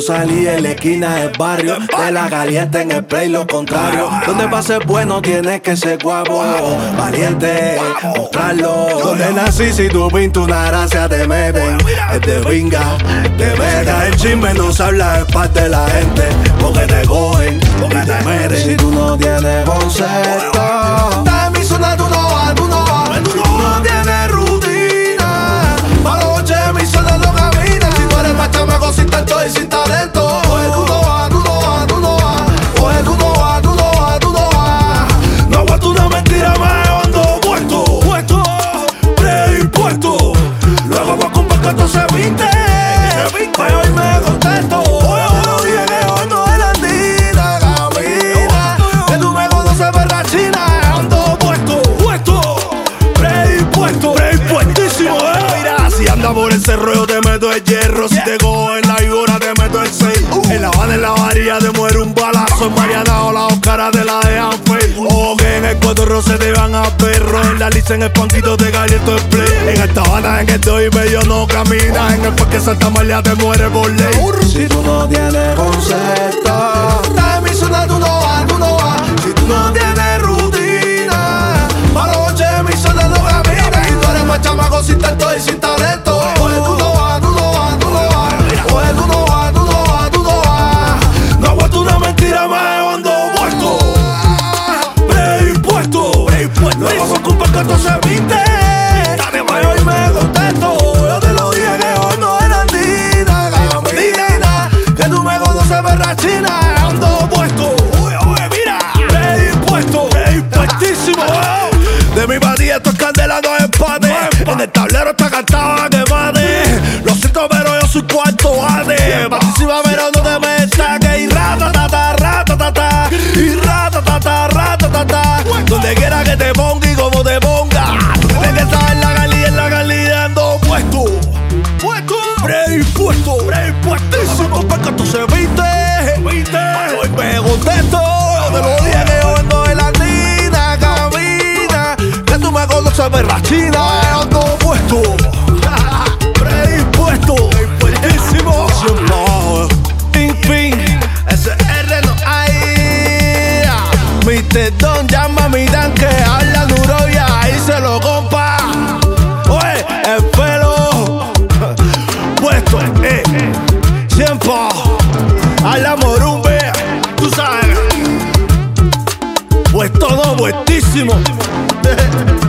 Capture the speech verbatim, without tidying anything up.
salí en la esquina del barrio, de la caliente en el play lo contrario. Donde pa' ser bueno tienes que ser guapo, valiente, mostrarlo. Donde nací si tú pintas una gracia te meten, es de vinga, te meta. El chisme no se habla, es parte de la gente, porque te cogen, porque te meten. Si tú no tienes concepto, de mi zona tú no vas, tú no vas. Tú no tienes rutina, pa' la noche mi zona no camina. Si tú eres más chamaco sin tanto y sin talento, oye tú no vas, tú no vas, tú no vas. Oye tú no vas, tú no vas, tú no vas. No aguanto una mentira más, yo ando puesto, puesto, predispuesto. Luego vas con pescato se viste, pa' yo irme contento. Oye, te lo dije que yo ando en la andina, camina, que tú me conoces berrachina. Ando puesto, puesto, predispuesto, predispuestísimo, eh. Mira, si anda por el cerro yo te meto el hierro. Si te cojo en la víbora te meto el seis. En la Habana, en la varilla te muere un balazo. En Mariana o la Oscara te la dejan fake. O que en el cotorro se te van a perro. En la lisa en el panquito te caliento el play. En esta Habana en el doy medio no caminas. En el parque Santa María te muere por ley. Si tú no tienes concepto, de mi zona tú no vas, tú no vas. Si tú no tienes rutina, pa' la noche mi zona no camina. Y tú eres más chamaco sin tanto y sin talento. Oye tú no vas, tú no vas, tú no vas. Oye tú no vas, tú no vas, tú no vas. No aguanto una mentira más, yo ando puesto, predispuesto, predispuesto. Luego con un pescato se viste, dame pa' yo irme contento. Yo te lo dije que yo ando en andina, camina, que tú me conoces berrachina. Ando puesto, oye, oye, mira, predispuesto, predispuestísimo. De mi patilla esto es candela, no es empate. En el tablero está cantado que mate. Lo siento pero yo soy cuarto bate. Participa pero no te metas, que y ratatata, ratatata, y ratatata, ratatata. Donde quiera que te ponga y como te ponga, tú tienes que estar en la calidad, en la calidad. Ando puesto, puesto, predispuesto, predispuestísimo. Para que tú se viste, viste. Hoy me contesto, yo te lo dije que yo ando en la andina, camina, que tú me conoces berrachina. Ando puesto, predispuesto, predispuestísimo. Ping, ping, ese R no hay. mister Don llama a mi dan que habla duro y ahí se lo compa. Oye, el pelo puesto, eh, tiempo a la morumbe, tú sabes. Puesto no, puestísimo.